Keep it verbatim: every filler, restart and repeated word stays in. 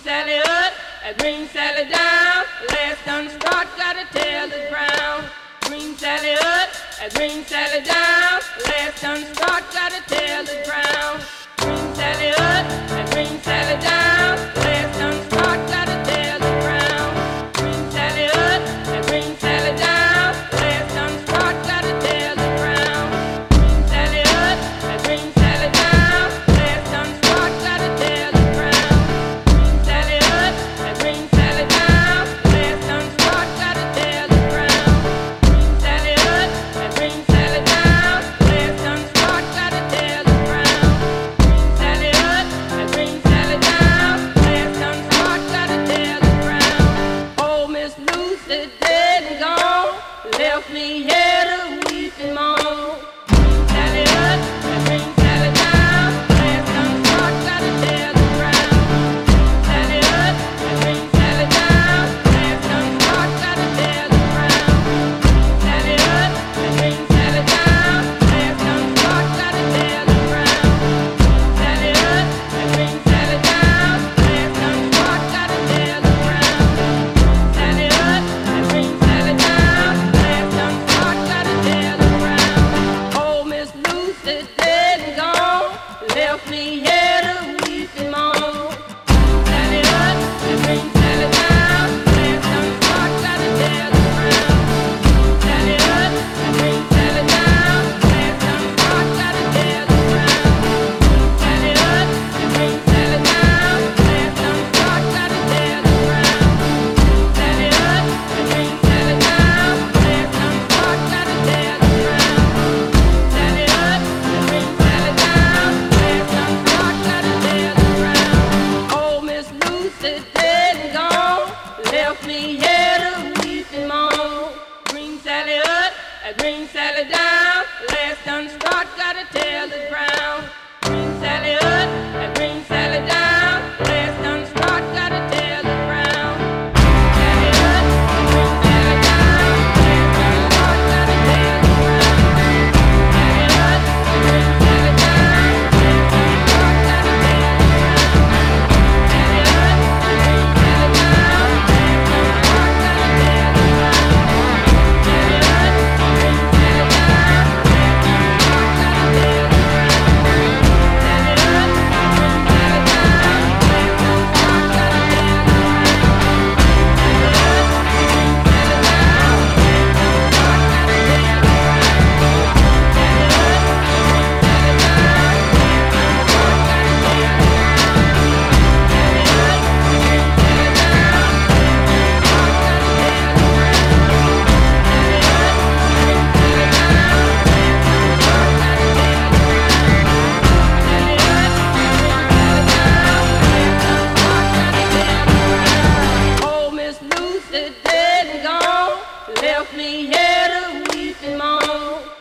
Sally up, and Green Sally down. Last done start, gotta tell the ground. Green Sally up, and Green Sally down. Last done start, gotta tell the ground. Green Sally up, and Green Sally down. Last done start, gotta tell the ground. Green Sally up, and Green Sally down. Last done start, gotta tell the ground. Green Sally up, and Green Sally down. Last done start, gotta tell the ground. Green Sally up, and Green Sally down. Last done start, gotta tell the ground. Green Sally up, and Green Sally down. Last done start, gotta tell the ground. Green Sally up, and Green Sally down. Last done start, gotta tell the ground. Oh, Miss Lucy dead and gone, left me here to weep and moan. Green Sally up, and Green Sally down. Last done start, gotta tell the ground. Green Sally up, and Green Sally down. Last done start, gotta tell the ground. Green Sally up, and Green Sally down. Last done start, gotta tell the ground. Green Sally up, and Green Sally down. Last done start, gotta tell the ground. Green Sally up, and Green Sally down. Last done start, gotta tell the ground. Oh, Miss Lucy dead and gone, left me here to weep and moan. Green Sally up, and Green Sally down. Last done start, gotta tell the ground. Green Sally up, and Green Sally down. Last done start, gotta tell the ground. Green Sally up, and Green Sally down. Last done start, gotta tell the ground. Green Sally up, and Green Sally down. Last done start, gotta tell the ground. Green Sally up, and Green Sally down. Last done start, gotta tell the ground. Oh, Miss Lucy dead and gone, left me here to weep and moan. Green Sally up, and Green Sally down. Last done start, gotta tell the ground. Green Sally up, and Green Sally down. Last done start, gotta tell the ground. Green Sally up, and Green Sally down. Last done start, gotta tell the ground. Green Sally up, and Green Sally down. Last done start, gotta tell the ground. Green Sally up, and Green Sally down. Last done start, gotta tell the ground. Green Sally up, and Green Sally down. Last done start, gotta tell the ground. Green Sally up, and Green Sally down. Last done start, gotta tell the ground. Green Sally up, and Green Sally down. Last done start, gotta tell the ground. Green Sally up, and Green Sally down. Last done start, gotta tell the ground. Green Sally up, and Green Sally down. Last done start, gotta tell the ground. Green Sally up, and Green Sally down. Last done start, gotta tell the ground. Sally up, and Green Sally down. Last done start, gotta tell the ground. Oh, Miss Lucy dead and gone, left me here to weep and moan.